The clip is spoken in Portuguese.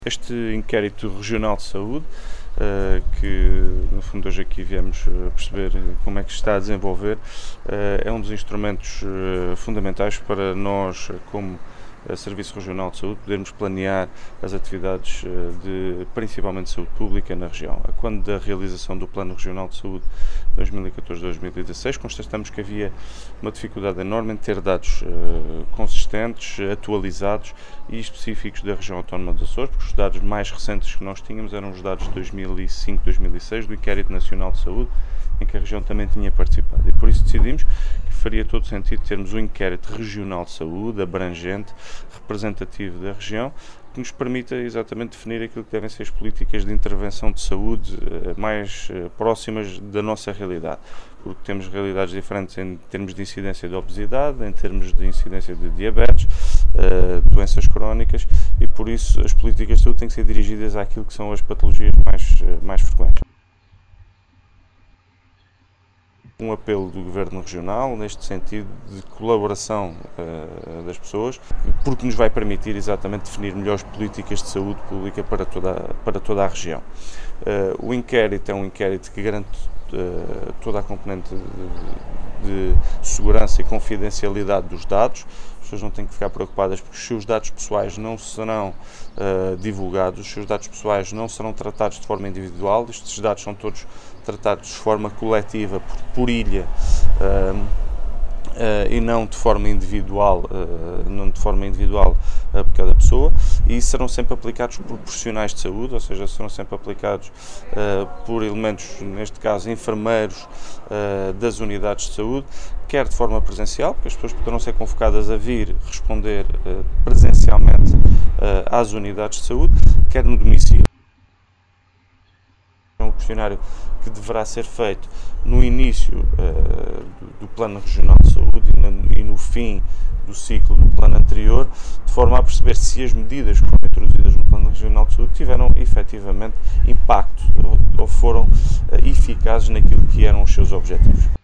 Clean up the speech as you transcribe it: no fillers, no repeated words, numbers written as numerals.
Este inquérito regional de saúde, que no fundo hoje aqui viemos perceber como é que está a desenvolver, é um dos instrumentos fundamentais para nós, como Serviço Regional de Saúde, podermos planear as atividades principalmente de saúde pública na região. Quando da realização do Plano Regional de Saúde 2014-2016, constatamos que havia uma dificuldade enorme em ter dados consistentes, atualizados e específicos da região autónoma dos Açores, porque os dados mais recentes que nós tínhamos eram os dados de 2005-2006 do Inquérito Nacional de Saúde, em que a região também tinha participado. E por isso decidimos que faria todo sentido termos um inquérito regional de saúde, abrangente, representativo da região, que nos permita exatamente definir aquilo que devem ser as políticas de intervenção de saúde mais próximas da nossa realidade, porque temos realidades diferentes em termos de incidência de obesidade, em termos de incidência de diabetes, doenças crónicas, e por isso as políticas de saúde têm que ser dirigidas àquilo que são as patologias mais frequentes. Um apelo do Governo Regional, neste sentido de colaboração das pessoas, porque nos vai permitir exatamente definir melhores políticas de saúde pública para toda a região. O inquérito é um inquérito que garante toda a componente de segurança e confidencialidade dos dados. As pessoas não têm que ficar preocupadas porque os seus dados pessoais não serão divulgados, os seus dados pessoais não serão tratados de forma individual. Estes dados são todos tratados de forma coletiva, por ilha, e não de forma individual, por cada pessoa, e serão sempre aplicados por profissionais de saúde, ou seja, serão sempre aplicados por elementos, neste caso enfermeiros das unidades de saúde, quer de forma presencial, porque as pessoas poderão ser convocadas a vir responder presencialmente às unidades de saúde, quer no domicílio. É um questionário que deverá ser feito no início do Plano Regional de Saúde e no fim do ciclo do plano anterior, de forma a perceber se as medidas que foram introduzidas no Plano Regional de Saúde tiveram efetivamente impacto ou foram eficazes naquilo que eram os seus objetivos.